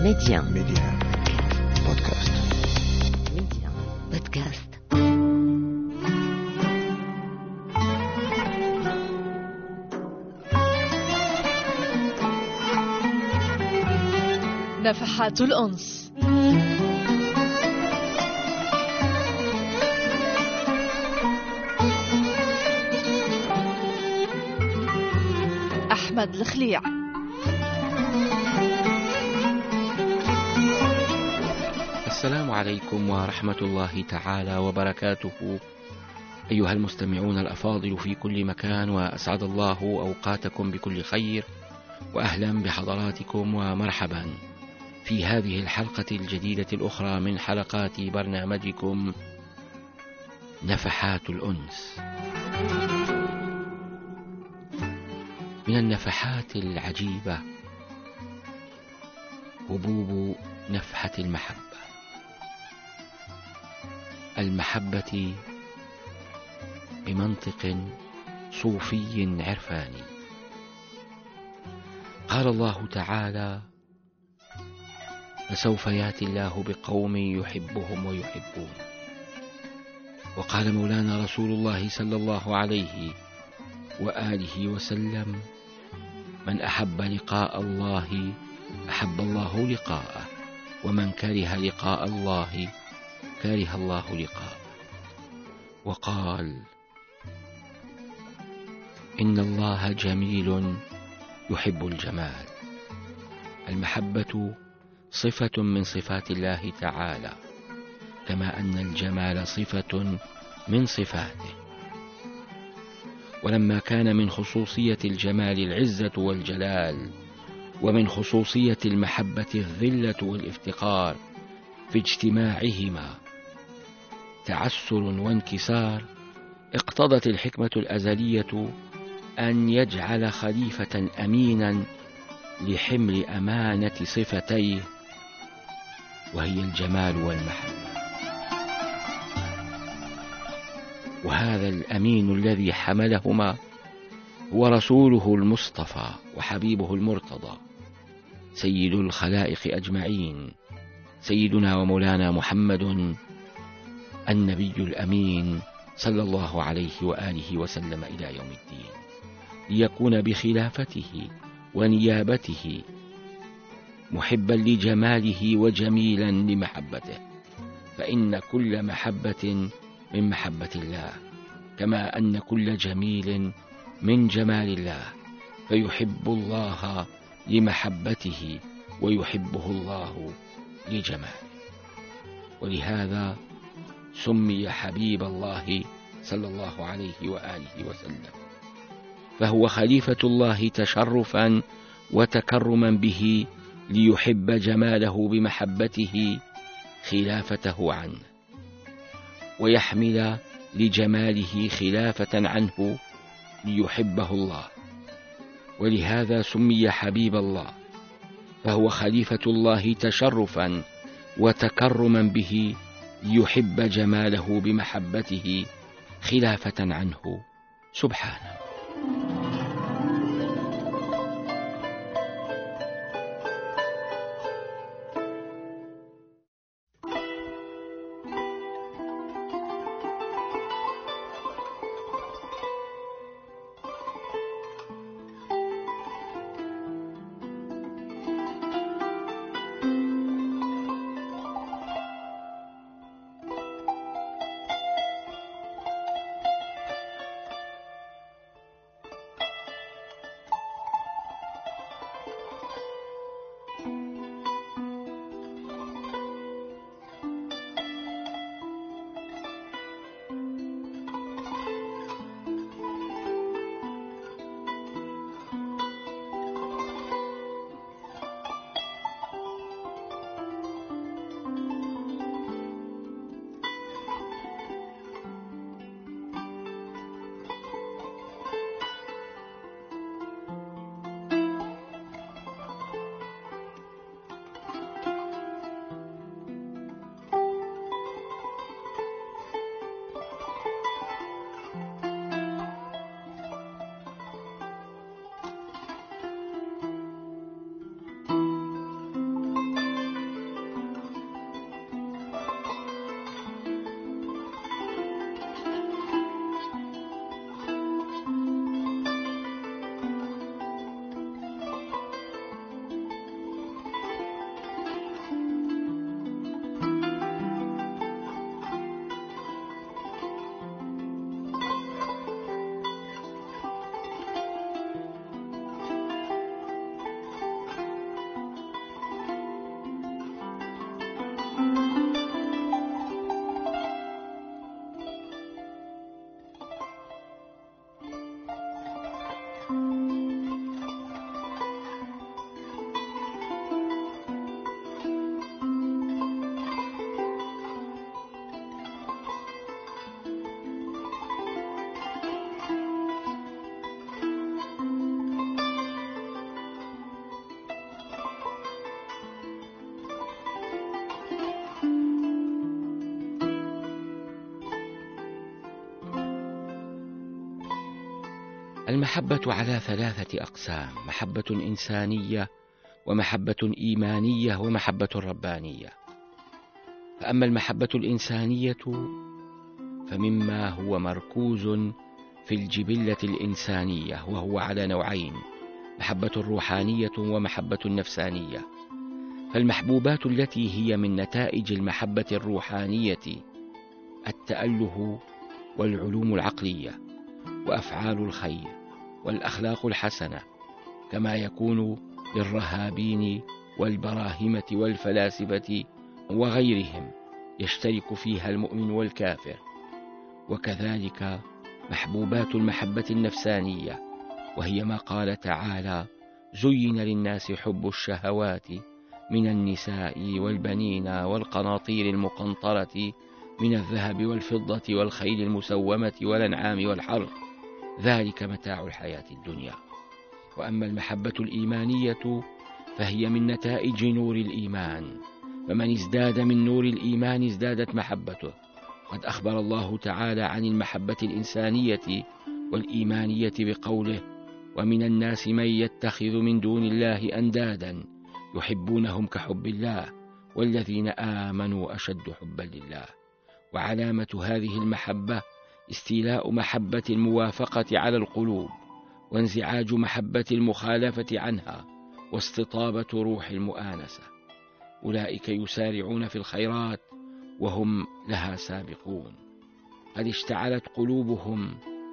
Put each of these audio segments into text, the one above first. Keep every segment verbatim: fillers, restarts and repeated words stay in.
Média. Média. Podcast. Média. Podcast. نفحات الأنس. أحمد الخليع. السلام عليكم ورحمة الله تعالى وبركاته، أيها المستمعون الأفاضل في كل مكان، وأسعد الله أوقاتكم بكل خير، وأهلا بحضراتكم ومرحبا في هذه الحلقة الجديدة الأخرى من حلقات برنامجكم نفحات الأنس. من النفحات العجيبة هبوب نفحة المحبة، المحبة بمنطق صوفي عرفاني. قال الله تعالى: فسوف يأتي الله بقوم يحبهم ويحبون. وقال مولانا رسول الله صلى الله عليه وآله وسلم: من أحب لقاء الله أحب الله لقاءه، ومن كره لقاء الله كره الله لقاءه. وقال: إن الله جميل يحب الجمال. المحبة صفة من صفات الله تعالى، كما أن الجمال صفة من صفاته. ولما كان من خصوصية الجمال العزة والجلال، ومن خصوصية المحبة الذلة والافتقار، في اجتماعهما تعسر وانكسار، اقتضت الحكمة الأزلية أن يجعل خليفة أمينا لحمل أمانة صفتيه، وهي الجمال والمحبة. وهذا الأمين الذي حملهما هو رسوله المصطفى وحبيبه المرتضى، سيد الخلائق أجمعين، سيدنا ومولانا محمد النبي الأمين صلى الله عليه وآله وسلم إلى يوم الدين، ليكون بخلافته ونيابته محبا لجماله وجميلا لمحبته، فإن كل محبة من محبة الله، كما أن كل جميل من جمال الله، فيحب الله لمحبته ويحبه الله لجماله. ولهذا سمي حبيب الله صلى الله عليه وآله وسلم، فهو خليفة الله تشرفا وتكرما به، ليحب جماله بمحبته خلافته عنه، ويحمل لجماله خلافة عنه ليحبه الله. ولهذا سمي حبيب الله، فهو خليفة الله تشرفا وتكرما به، ليحب جماله بمحبته خلافة عنه سبحانه. المحبة على ثلاثة أقسام: محبة إنسانية، ومحبة إيمانية، ومحبة ربانية. فأما المحبة الإنسانية فمما هو مركوز في الجبلة الإنسانية، وهو على نوعين: محبة روحانية ومحبة نفسانية. فالمحبوبات التي هي من نتائج المحبة الروحانية التأله والعلوم العقلية وأفعال الخير والأخلاق الحسنة، كما يكون للرهابين والبراهمة والفلاسفة وغيرهم، يشترك فيها المؤمن والكافر. وكذلك محبوبات المحبة النفسانية، وهي ما قال تعالى: زين للناس حب الشهوات من النساء والبنين والقناطير المقنطرة من الذهب والفضة والخيل المسومة والأنعام والحرث، ذلك متاع الحياة الدنيا. وأما المحبة الإيمانية فهي من نتائج نور الإيمان، فمن ازداد من نور الإيمان ازدادت محبته. قد أخبر الله تعالى عن المحبة الإنسانية والإيمانية بقوله: ومن الناس من يتخذ من دون الله أندادا يحبونهم كحب الله والذين آمنوا أشد حبا لله. وعلامة هذه المحبة استيلاء محبة الموافقة على القلوب، وانزعاج محبة المخالفة عنها، واستطابة روح المؤانسة. أولئك يسارعون في الخيرات وهم لها سابقون. قد اشتعلت قلوبهم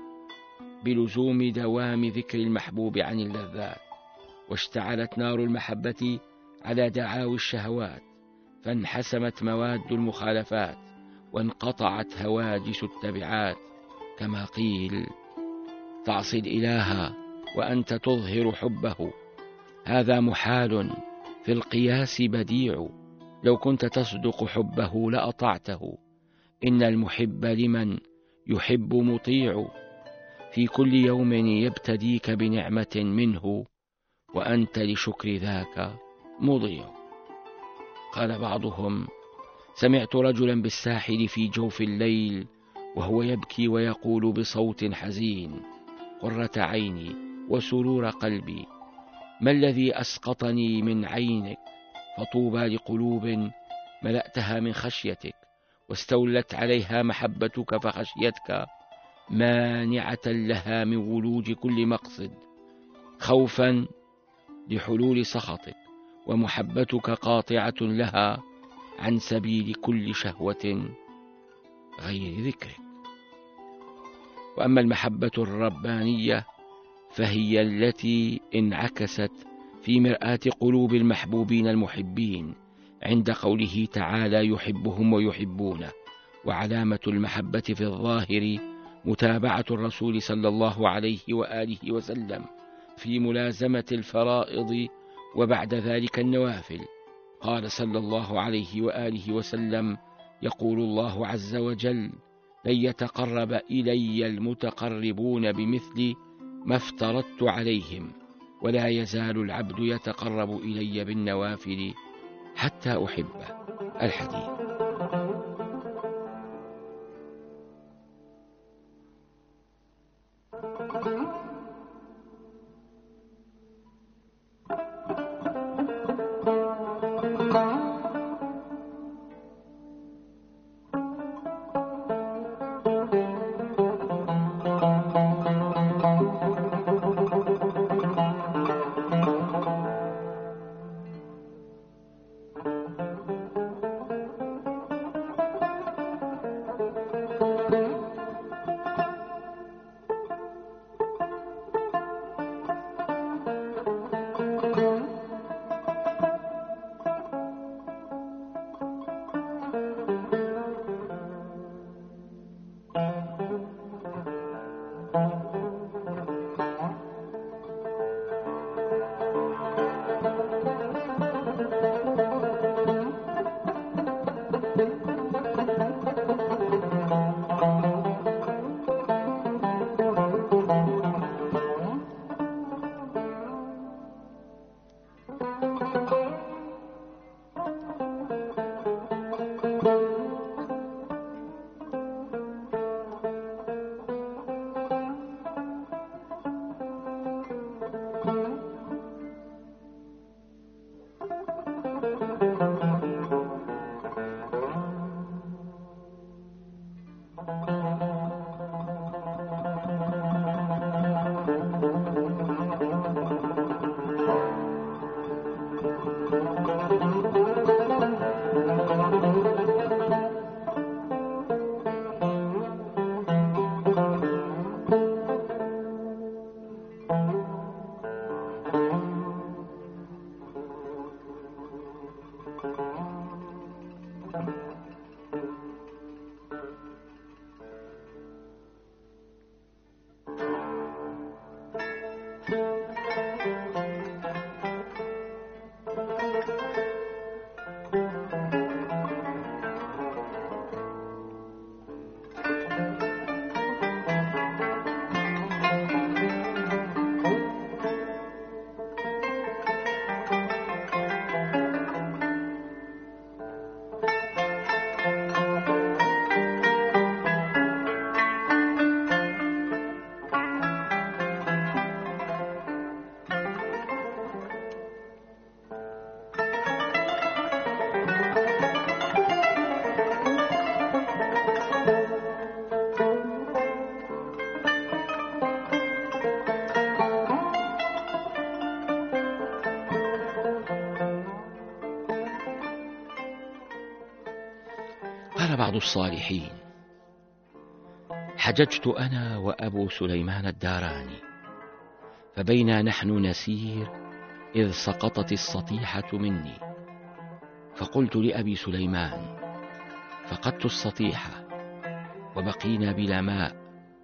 بلزوم دوام ذكر المحبوب عن اللذات، واشتعلت نار المحبة على دعاوي الشهوات، فانحسمت مواد المخالفات، وانقطعت هواجس التبعات. كما قيل: تعصي الإله وأنت تظهر حبه، هذا محال في القياس بديع، لو كنت تصدق حبه لأطعته، إن المحب لمن يحب مطيع، في كل يوم يبتديك بنعمة منه، وأنت لشكر ذاك مضيع. قال بعضهم: سمعت رجلا بالساحل في جوف الليل وهو يبكي ويقول بصوت حزين: قرة عيني وسرور قلبي، ما الذي أسقطني من عينك؟ فطوبى لقلوب ملأتها من خشيتك، واستولت عليها محبتك، فخشيتك مانعة لها من ولوج كل مقصد، خوفا لحلول سخطك، ومحبتك قاطعة لها عن سبيل كل شهوة غير ذكرك. وأما المحبة الربانية فهي التي انعكست في مرآة قلوب المحبوبين المحبين عند قوله تعالى: يحبهم ويحبونه. وعلامة المحبة في الظاهر متابعة الرسول صلى الله عليه وآله وسلم في ملازمة الفرائض، وبعد ذلك النوافل. قال صلى الله عليه وآله وسلم: يقول الله عز وجل: لن يتقرب إلي المتقربون بمثل ما افترضت عليهم، ولا يزال العبد يتقرب إلي بالنوافل حتى أحبه. الحديث. قال بعض الصالحين: حججت أنا وأبو سليمان الداراني، فبينا نحن نسير إذ سقطت السطيحة مني، فقلت لأبي سليمان: فقدت السطيحة وبقينا بلا ماء،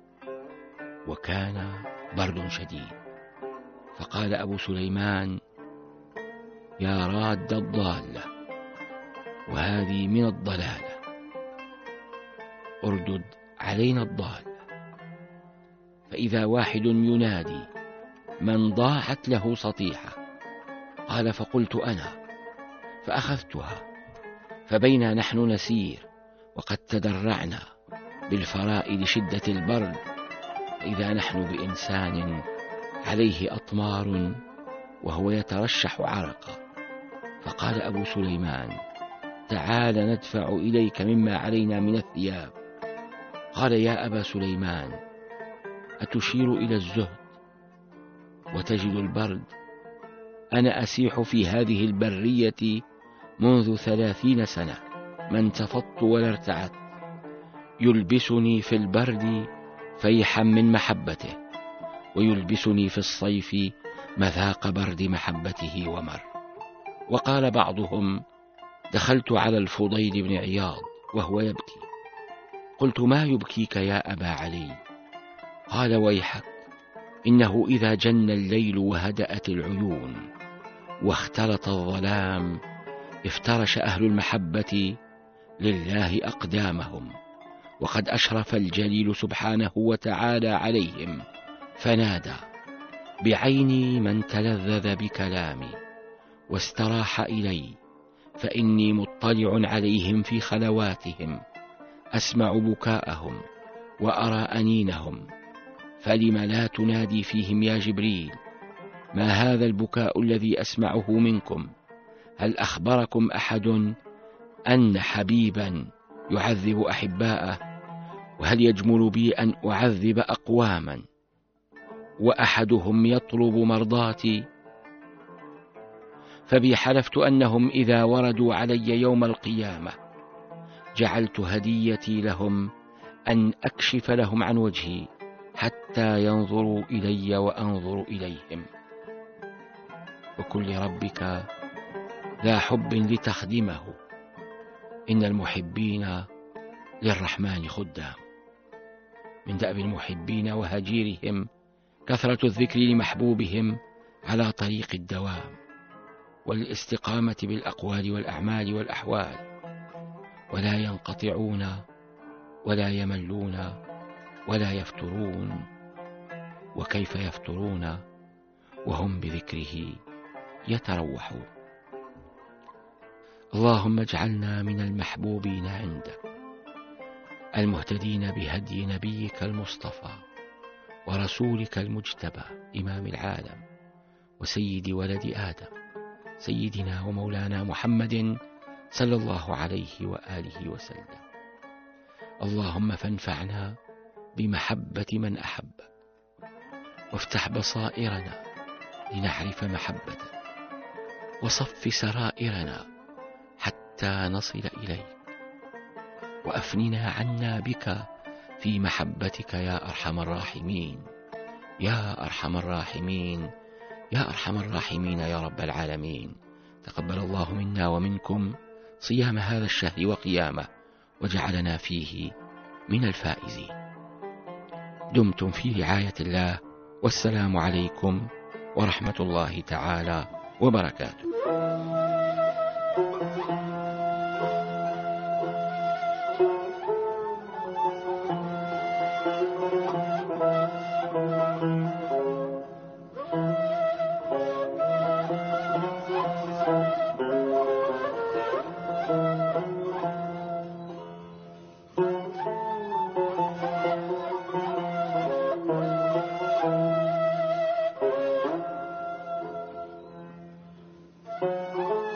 وكان برد شديد. فقال أبو سليمان: يا راد الضالة، وهذه من الضلالة، اردد علينا الضالة. فإذا واحد ينادي: من ضاعت له سطيحة؟ قال: فقلت أنا، فأخذتها، فبينا نحن نسير وقد تدرعنا بالفراء لشدة البرد، إذا نحن بإنسان عليه أطمار وهو يترشح عرقا. فقال أبو سليمان: تعال ندفع إليك مما علينا من الثياب. قال: يا أبا سليمان، أتشير إلى الزهد وتجد البرد؟ أنا أسيح في هذه البرية منذ ثلاثين سنة، ما انتفضت ولا ارتعدت، يلبسني في البرد فيحا من محبته، ويلبسني في الصيف مذاق برد محبته ومر. وقال بعضهم: دخلت على الفضيل بن عياض وهو يبكي، قلت: ما يبكيك يا أبا علي؟ قال: ويحك، إنه إذا جن الليل وهدأت العيون واختلط الظلام افترش أهل المحبة لله أقدامهم، وقد أشرف الجليل سبحانه وتعالى عليهم فنادى: بعيني من تلذذ بكلامي واستراح إلي، فإني مطلع عليهم في خلواتهم، أسمع بكاءهم وأرى أنينهم، فلم لا تنادي فيهم يا جبريل؟ ما هذا البكاء الذي أسمعه منكم؟ هل أخبركم أحد أن حبيبا يعذب أحباءه؟ وهل يجمل بي أن أعذب أقواما وأحدهم يطلب مرضاتي؟ فبي حلفت أنهم إذا وردوا علي يوم القيامة جعلت هديتي لهم أن أكشف لهم عن وجهي حتى ينظروا إلي وأنظر إليهم. وكن لربك ذا حب لتخدمه، إن المحبين للرحمن خدام. من دأب المحبين وهجيرهم كثرة الذكر لمحبوبهم على طريق الدوام والاستقامة بالأقوال والأعمال والأحوال، ولا ينقطعون ولا يملون ولا يفترون. وكيف يفترون وهم بذكره يتروحون؟ اللهم اجعلنا من المحبوبين عندك، المهتدين بهدي نبيك المصطفى ورسولك المجتبى، إمام العالم وسيد ولد آدم، سيدنا ومولانا محمد صلى الله عليه وآله وسلم. اللهم فانفعنا بمحبة من أحبك، وافتح بصائرنا لنعرف محبتك، وصف سرائرنا حتى نصل إليك، وأفننا عنا بك في محبتك يا أرحم الراحمين، يا أرحم الراحمين، يا أرحم الراحمين يا رب العالمين. تقبل الله منا ومنكم صيام هذا الشهر وقيامه، وجعلنا فيه من الفائزين. دمتم في رعاية الله، والسلام عليكم ورحمة الله تعالى وبركاته. Thank you.